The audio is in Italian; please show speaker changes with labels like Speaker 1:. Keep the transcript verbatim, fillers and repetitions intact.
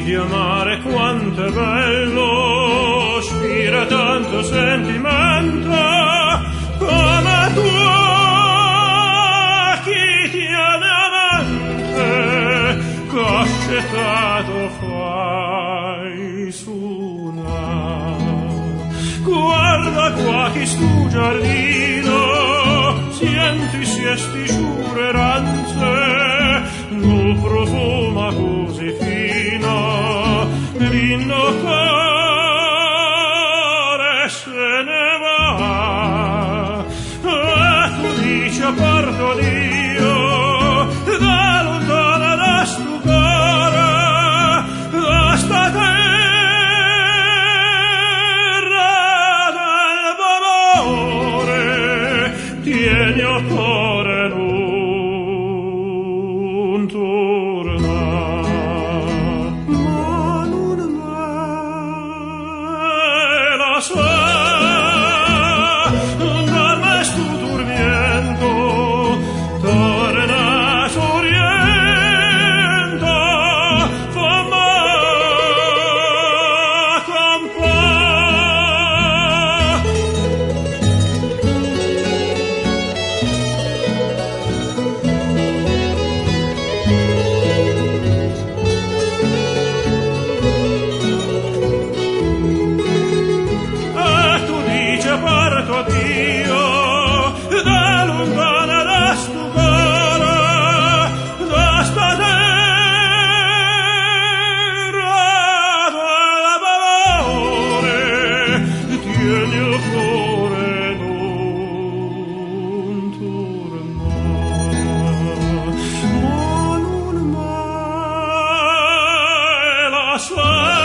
Speaker 1: di amare quanto è bello, spira tanto sentimento come tu, chi tiene amante, coscettato fai suona. Guarda qua chi stu giardino, senti siesti sciure ranze, non profuma così fino, l'inno cuore se ne va, e tu dici a parto Dio, da lontana da stu cuore, da sta terra del valore, tieni a cuore non torna. Ma non me la sa, dorme stu dormiendo, torna s'orienta, fammi parto a Dio, da lontana da stu cuore, da sta terra del valore, tieni il cuore non torna. Ma non me la sa.